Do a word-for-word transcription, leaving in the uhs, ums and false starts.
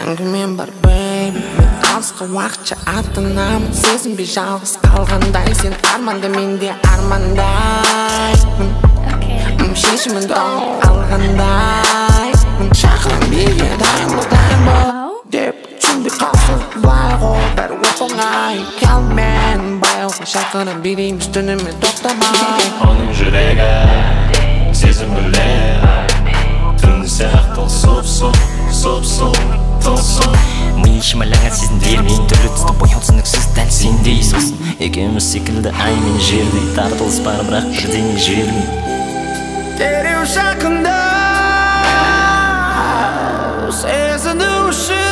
әңгімем бар baby, мен алысқа уақытша аттанамын. Сезінбей жалғыз қалғандай, сен арманда менде армандаймын. Шешімін тауып алғандай, шақырам бірге дайын бол, дайын бол деп түсінбей қалсын былай ғой, бәрі оп-оңай. Келмен баяуға шақырам билейміз түнімен тоқтамай. Оның жүрегі сезім білер, түн сияқты сұп-сұп, сұп-сұп, тылсым. Ми шималаңа сезімдер мен түрлі түсті бояу түсініксіз дәл сендей сосын. Екеуміз секілді ай мен жердей тартылыс бар, бірақ бірдеңе жібермей. Дереу жақындау сезіну үшін